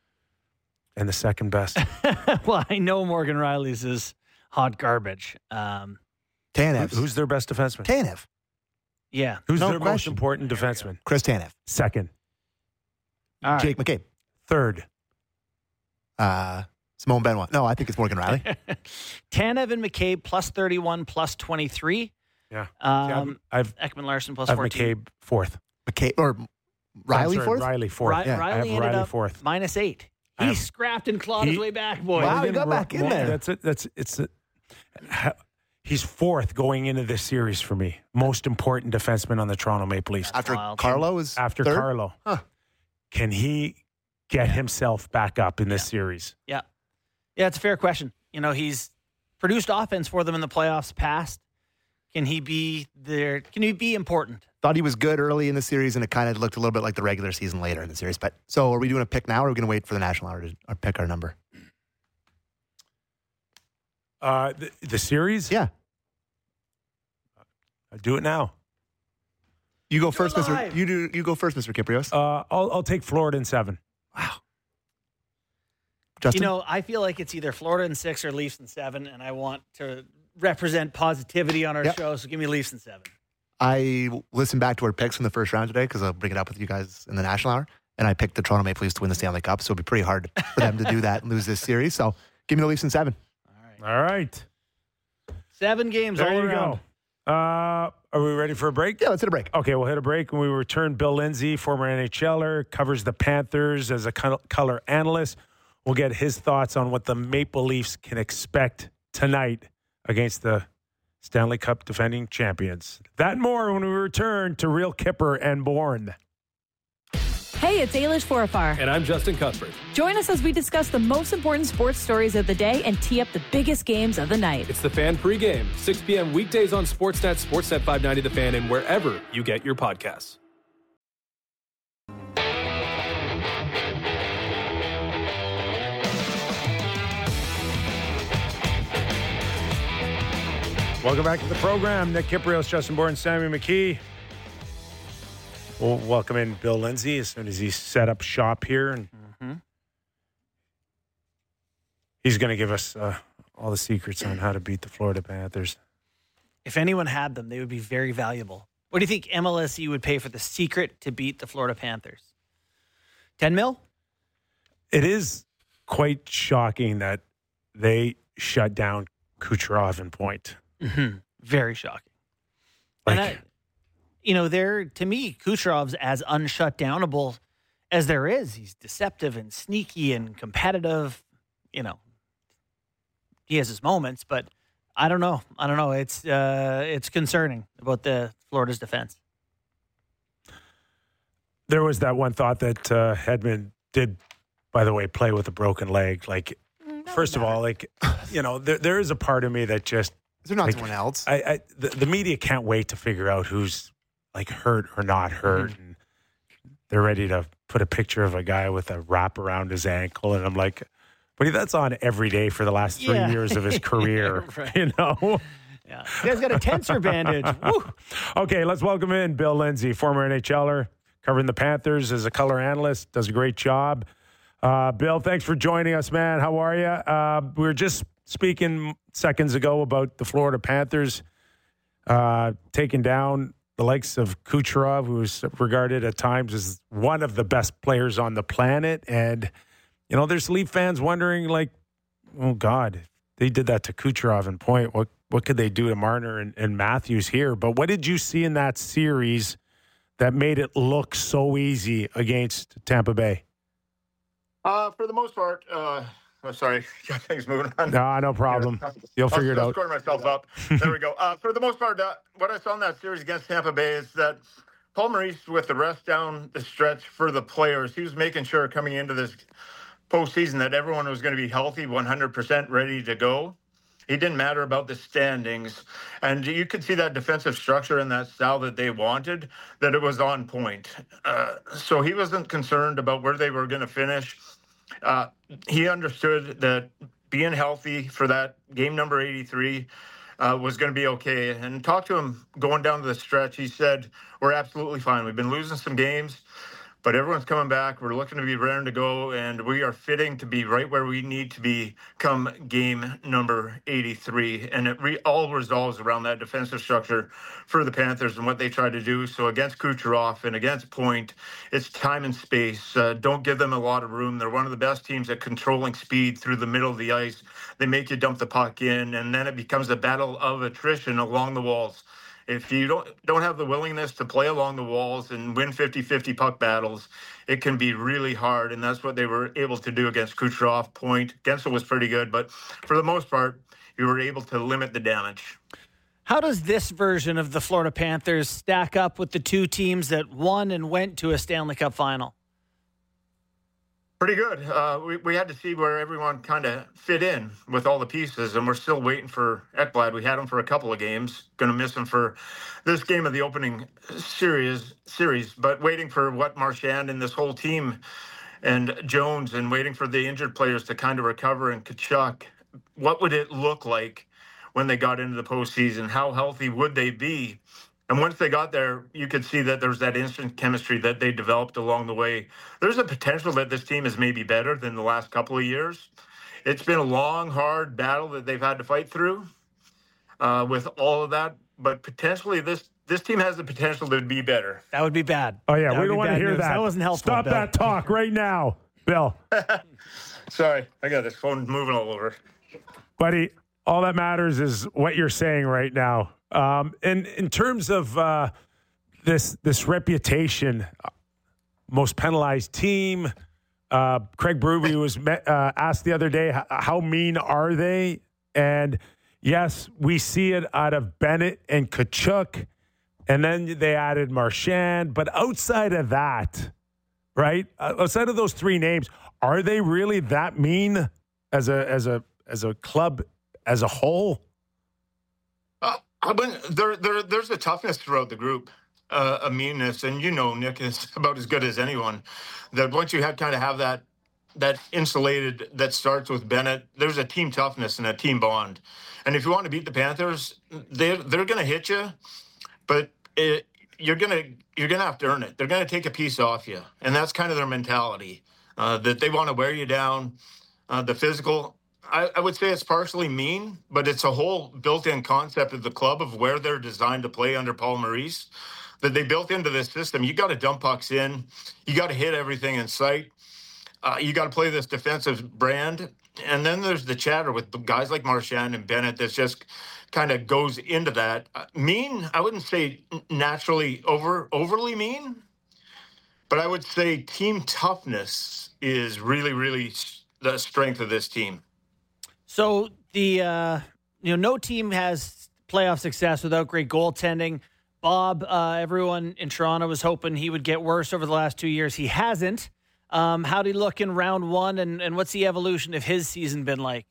and the second best. Well, I know Morgan Riley's is hot garbage. Um, Tanev. Who's their best defenseman? Tanev? yeah. Who's No their most question. important defenseman? Chris Tanev. Second. All right. Jake McCabe. Third. Uh, Simone Benoit. No, I think it's Morgan Riley. Tanev and McCabe plus thirty-one, plus twenty-three. Yeah. Um, I've Ekman Larson plus I've fourteen. McCabe fourth. McCabe or Riley I'm sorry, fourth? Riley fourth. Ri- Yeah, I Riley have ended Riley up fourth. minus eight. He have- scrapped and clawed he- his way back, boys. Wow, he Morgan got Ro- back in Mo- there. That's it. That's it's. A, ha- he's fourth going into this series for me. Most important defenseman on the Toronto Maple Leafs After wild. Carlo is after third? Carlo. Huh. Can he get himself back up in this series? Yeah. Yeah, it's a fair question. You know, he's produced offense for them in the playoffs past. Can he be there? Can he be important? Thought he was good early in the series, and it kind of looked a little bit like the regular season later in the series. But so, are we doing a pick now, or are we going to wait for the national hour to or pick our number? Uh, the, the series? Yeah, I'll do it now. you go first, Mister live. You do. You go first, Mister Kiprios. Uh, I'll, I'll take Florida in seven. Justin, You know, I feel like it's either Florida in six or Leafs in seven, and I want to represent positivity on our Yep. show, so give me Leafs in seven. I listened back to our picks from the first round today because I'll bring it up with you guys in the national hour, and I picked the Toronto Maple Leafs to win the Stanley Cup. So it'd be pretty hard for them to do that and lose this series. So give me the Leafs in seven. All right. Seven games all There you around. go. Uh, are we ready for a break? Yeah, let's hit a break. Okay, we'll hit a break. When we return, Bill Lindsay, former NHLer, covers the Panthers as a col- color analyst. We'll get his thoughts on what the Maple Leafs can expect tonight against the Stanley Cup defending champions. That and more when we return to Real Kipper and Bourne. Hey, it's Ailish Forafar. And I'm Justin Cuthbert. Join us as we discuss the most important sports stories of the day and tee up the biggest games of the night. It's the Fan Pregame, six p.m. weekdays on Sportsnet, Sportsnet five ninety The Fan, and wherever you get your podcasts. Welcome back to the program. Nick Kiprios, Justin Bourne, Sammy McKee. We'll welcome in Bill Lindsay as soon as he's set up shop here. And Mm-hmm. he's going to give us uh, all the secrets on how to beat the Florida Panthers. If anyone had them, they would be very valuable. What do you think M L S E would pay for the secret to beat the Florida Panthers? ten mil? It is quite shocking that they shut down Kucherov and Point. Mm-hmm. Very shocking. Like, and I, you know, they're, to me, Kucherov's as unshutdownable as there is. He's deceptive and sneaky and competitive. You know, he has his moments, but I don't know. I don't know. It's uh, it's concerning about the Florida's defense. there was that one thought that uh, Hedman did, by the way, play with a broken leg. Like, first of all, like, you know, there there is a part of me that just Is there not like, someone else? I, I the, the media can't wait to figure out who's like hurt or not hurt, Mm-hmm. and they're ready to put a picture of a guy with a wrap around his ankle, and I'm like, but that's on every day for the last three Yeah. years of his career, Right. you know. Yeah. You guys got a tensor bandage. Woo. Okay, let's welcome in Bill Lindsay, former NHLer, covering the Panthers as a color analyst, does a great job. Uh, Bill, thanks for joining us, man. How are you? Uh, we were just speaking seconds ago about the Florida Panthers uh, taking down the likes of Kucherov, who is regarded at times as one of the best players on the planet. And, you know, there's Leaf fans wondering, like, oh, God, they did that to Kucherov and Point. What what could they do to Marner and, and Matthews here? But what did you see in that series that made it look so easy against Tampa Bay? Uh, for the most part, uh, oh, sorry, got things moving on. No, no problem. You'll figure it I'll out. score myself up. There we go. Uh, for the most part, uh, what I saw in that series against Tampa Bay is that Paul Maurice, with the rest down the stretch for the players, he was making sure coming into this postseason that everyone was going to be healthy, one hundred percent ready to go. He didn't matter about the standings. And you could see that defensive structure and that style that they wanted, that it was on point. Uh, so he wasn't concerned about where they were going to finish. Uh, he understood that being healthy for that game number eighty-three uh, was going to be okay. And talked to him going down to the stretch. He said, we're absolutely fine. We've been losing some games, but everyone's coming back. We're looking to be raring to go, and we are fitting to be right where we need to be come game number eighty-three. And it re- all resolves around that defensive structure for the Panthers and what they try to do. So against Kucherov and against Point, it's time and space. Uh, don't give them a lot of room. They're one of the best teams at controlling speed through the middle of the ice. They make you dump the puck in, and then it becomes a battle of attrition along the walls. If you don't don't have the willingness to play along the walls and win fifty-fifty puck battles, it can be really hard. And that's what they were able to do against Kucherov. Point. Gensel was pretty good, but for the most part, you were able to limit the damage. How does this version of the Florida Panthers stack up with the two teams that won and went to a Stanley Cup final? Pretty good. Uh, we, we had to see where everyone kind of fit in with all the pieces, and we're still waiting for Ekblad. We had him for a couple of games. Going to miss him for this game of the opening series, series, but waiting for what Marchand and this whole team and Jones and waiting for the injured players to kind of recover, and Tkachuk. What would it look like when they got into the postseason? How healthy would they be? And once they got there, you could see that there's that instant chemistry that they developed along the way. There's a potential that this team is maybe better than the last couple of years. It's been a long, hard battle that they've had to fight through uh, with all of that. But potentially this this team has the potential to be better. That would be bad. Oh, yeah, that we don't want to hear news. that. That wasn't helpful. Stop Bill. that talk right now, Bill. Sorry, I got this phone moving all over. Buddy, all that matters is what you're saying right now. Um, and in terms of uh, this this reputation, most penalized team, uh, Craig Berube was met, uh, asked the other day, how, how mean are they? And yes, we see it out of Bennett and Tkachuk, and then they added Marchand. But outside of that, right, outside of those three names, are they really that mean as a as a as a club as a whole? Uh, I wouldn't, there, there, there's a toughness throughout the group, uh, a meanness, and you know, Nick is about as good as anyone. That once you have kind of have that that insulated that starts with Bennett, there's a team toughness and a team bond. And if you want to beat the Panthers, they they're going to hit you, but it, you're gonna you're gonna have to earn it. They're going to take a piece off you, and that's kind of their mentality. Uh, that they want to wear you down. Uh, the physical. I, I would say it's partially mean, but it's a whole built-in concept of the club of where they're designed to play under Paul Maurice, that they built into this system. You got to dump pucks in. You got to hit everything in sight. Uh, you got to play this defensive brand. And then there's the chatter with guys like Marchand and Bennett that just kind of goes into that. Uh, mean, I wouldn't say naturally over overly mean, but I would say team toughness is really, really the strength of this team. So the uh, you know no team has playoff success without great goaltending. Bob, uh, everyone in Toronto was hoping he would get worse over the last two years. He hasn't. Um, how did he look in round one, and, and what's the evolution of his season been like?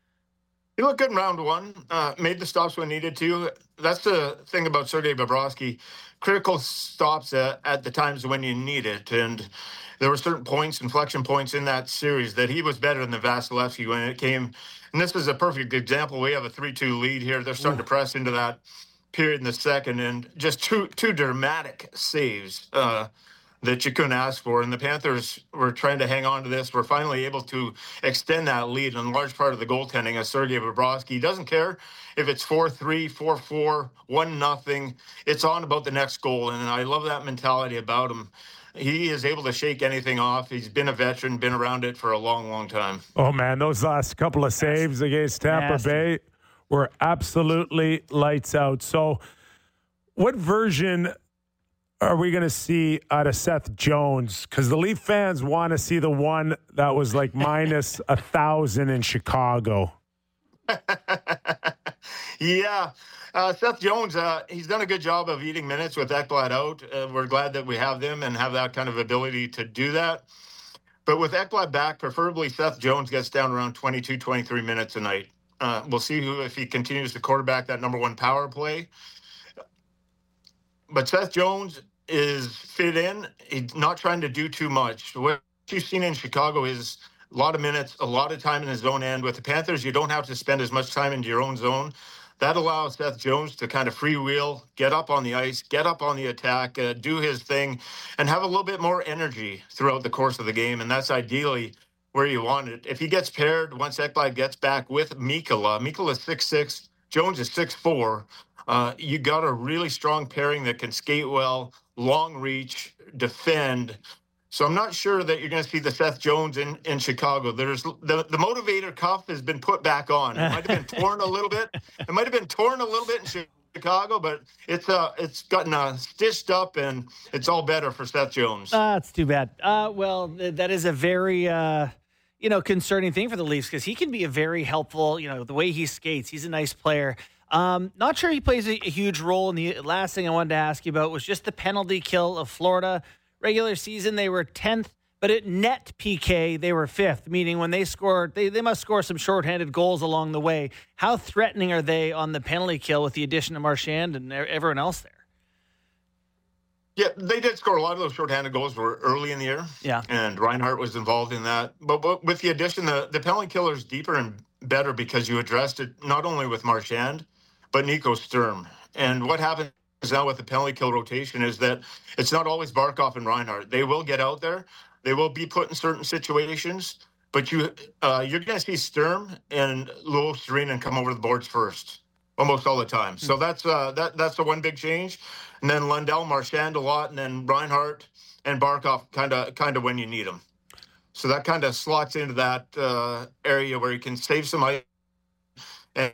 He looked good in round one. Uh, made the stops when needed to. That's the thing about Sergei Bobrovsky. Critical stops at, at the times when you need it, and there were certain points, inflection points in that series that he was better than Vasilevsky when it came. And this is a perfect example. We have a three two lead here. They're starting Ooh. to press into that period in the second, and just two two dramatic saves uh, that you couldn't ask for. And the Panthers were trying to hang on to this. We're finally able to extend that lead in large part of the goaltending of Sergei Bobrovsky. He doesn't care if it's four three, four four, one nothing. It's on about the next goal, and I love that mentality about him. He is able to shake anything off. He's been a veteran, been around it for a long, long time. Oh, man, those last couple of saves against Tampa Nasty. Bay were absolutely lights out. So what version are we going to see out of Seth Jones? Because the Leaf fans want to see the one that was like minus a thousand in Chicago. Yeah. Uh, Seth Jones, uh, he's done a good job of eating minutes with Ekblad out. Uh, we're glad that we have them and have that kind of ability to do that. But with Ekblad back, preferably Seth Jones gets down around twenty-two, twenty-three minutes a night. Uh, we'll see who if he continues to quarterback that number one power play. But Seth Jones is fit in. He's not trying to do too much. What you've seen in Chicago is a lot of minutes, a lot of time in his own end. With the Panthers, you don't have to spend as much time into your own zone. That allows Seth Jones to kind of freewheel, get up on the ice, get up on the attack, uh, do his thing, and have a little bit more energy throughout the course of the game. And that's ideally where you want it. If he gets paired, once Ekblad gets back with Mikkola, Mikkola's six six, Jones is six four. Uh, you got a really strong pairing that can skate well, long reach, defend. So I'm not sure that you're going to see the Seth Jones in, in Chicago. There's the, the motivator cuff has been put back on. It might have been torn a little bit. It might have been torn a little bit in Chicago, but it's uh it's gotten uh, stitched up and it's all better for Seth Jones. Ah, that's too bad. Uh, well, th- that is a very uh, you know concerning thing for the Leafs because he can be a very helpful. You know, the way he skates, he's a nice player. Um, not sure he plays a, a huge role. And the last thing I wanted to ask you about was just the penalty kill of Florida. Regular season, they were tenth. But at net P K, they were fifth, meaning when they scored, they, they must score some shorthanded goals along the way. How threatening are they on the penalty kill with the addition of Marchand and everyone else there? Yeah, they did score a lot of those shorthanded goals were early in the year. Yeah. And Reinhart was involved in that. But, but with the addition, the, the penalty killer is deeper and better because you addressed it not only with Marchand, but Nico Sturm. And what happens now with the penalty kill rotation is that it's not always Barkov and Reinhart. They will get out there. They will be put in certain situations, but you, uh, you're going to see Sturm and Luo Serena come over the boards first, almost all the time. So that's uh, that that's the one big change. And then Lundell, Marchand a lot, and then Reinhart and Barkov kind of kind of when you need them. So that kind of slots into that uh, area where you can save some ice, and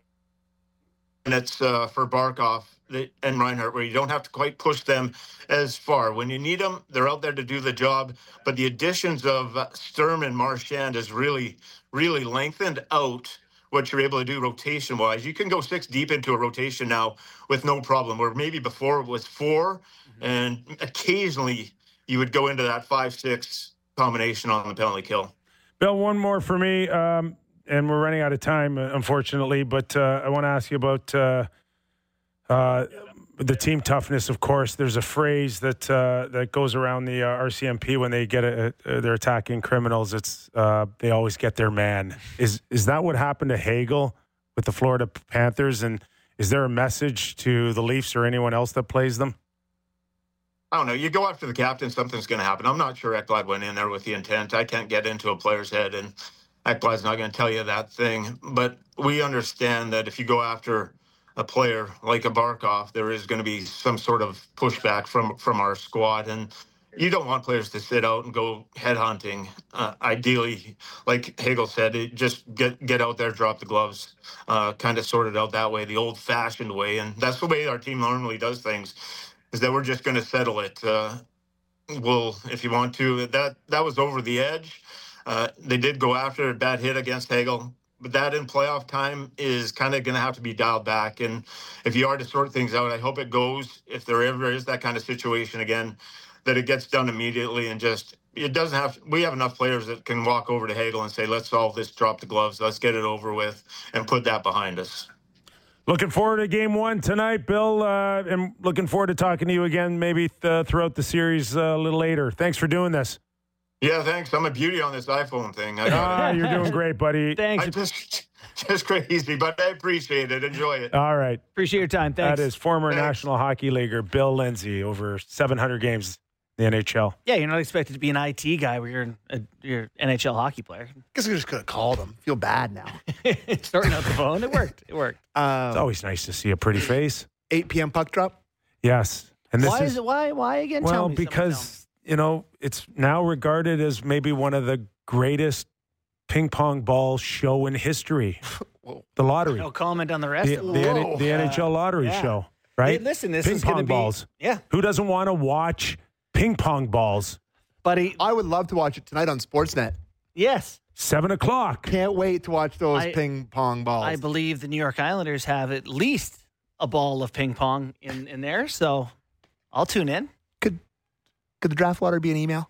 it's uh, for Barkov and Reinhart, where you don't have to quite push them as far. When you need them, they're out there to do the job. But the additions of Sturm and Marchand has really, really lengthened out what you're able to do rotation-wise. You can go six deep into a rotation now with no problem, where maybe before it was four, mm-hmm. and occasionally you would go into that five six combination on the penalty kill. Bill, one more for me, um, and we're running out of time, unfortunately, but uh, I want to ask you about uh, – Uh, the team toughness, of course. There's a phrase that uh, that goes around the uh, R C M P when they get a, a, they're attacking criminals. It's uh, they always get their man. Is is that what happened to Hagel with the Florida Panthers? And is there a message to the Leafs or anyone else that plays them? I don't know. You go after the captain, something's going to happen. I'm not sure Ekblad went in there with the intent. I can't get into a player's head, and Ekblad's not going to tell you that thing. But we understand that if you go after a player like a Barkov, there is going to be some sort of pushback from, from our squad. And you don't want players to sit out and go headhunting. Uh, ideally, like Hagel said, it just get get out there, drop the gloves, uh, kind of sort it out that way, the old-fashioned way. And that's the way our team normally does things, is that we're just going to settle it. Uh, well, if you want to, that, that was over the edge. Uh, they did go after a bad hit against Hagel. But that in playoff time is kind of going to have to be dialed back. And if you are to sort things out, I hope it goes, if there ever is that kind of situation again, that it gets done immediately and just, it doesn't have, we have enough players that can walk over to Hagel and say, let's solve this, drop the gloves, let's get it over with and put that behind us. Looking forward to game one tonight, Bill, uh, and looking forward to talking to you again maybe th- throughout the series uh, a little later. Thanks for doing this. Yeah, thanks. I'm a beauty on this iPhone thing. I ah, you're doing great, buddy. Thanks. I just, just crazy, but I appreciate it. Enjoy it. All right. Appreciate your time. Thanks. That is former Thanks. National Hockey Leaguer Bill Lindsay, over seven hundred games in the N H L. Yeah, you're not expected to be an I T guy where you're a, you're an N H L hockey player. Guess we just could have called him. Feel bad now. Starting out the phone. It worked. It worked. Um, It's always nice to see a pretty face. eight p.m. puck drop. Yes. And this Why is, is it? Why? Why again? well, Tell me, because, you know, it's now regarded as maybe one of the greatest ping pong ball show in history. The lottery. No comment on the rest The, of it. the, N- the N H L lottery yeah. show, right? Hey, listen, this ping is pong going to be balls. Yeah, Who doesn't want to watch ping pong balls? buddy. I would love to watch it tonight on Sportsnet. Yes, Seven o'clock. Can't wait to watch those I- ping pong balls. I believe the New York Islanders have at least a ball of ping pong in, in there, so I'll tune in. Could could the draft lottery be an email?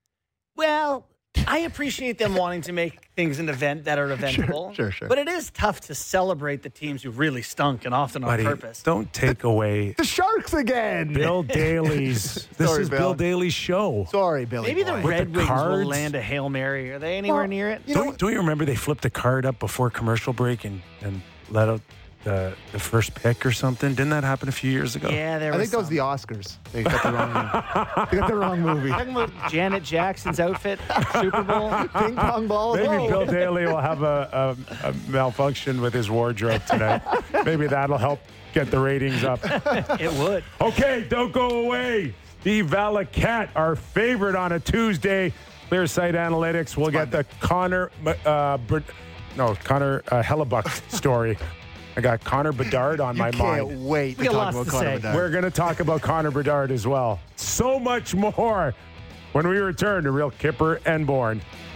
Well, I appreciate them wanting to make things an event that are eventable. sure, sure. But it is tough to celebrate the teams who really stunk and often on Buddy, purpose. don't take away The Sharks again. Bill Daly's. This Sorry, is Bill. Bill Daly's show. Sorry, Billy. Maybe boy. the Red the Wings will cards? land a Hail Mary. Are they anywhere Well, near it? You know, Don't, don't you remember they flipped the card up before commercial break and, and let out the the first pick or something? Didn't that happen a few years ago? Yeah, there I was think that was some. the Oscars. They got the wrong. they got the wrong movie. Talking about Janet Jackson's outfit, Super Bowl. Ping pong balls. Maybe Oh. Bill Daly will have a, a, a malfunction with his wardrobe tonight. Maybe that'll help get the ratings up. It would. Okay, don't go away. Steve Valakat, our favorite on a Tuesday. Clear Sight Analytics. We'll get the Connor, uh, Br- no, Connor uh, Hellebuck story. I got Connor Bedard on You my can't mind. wait to We got talk lots about to Connor say. Bedard. We're going to talk about Connor Bedard as well. So much more when we return to Real Kipper and Bourne.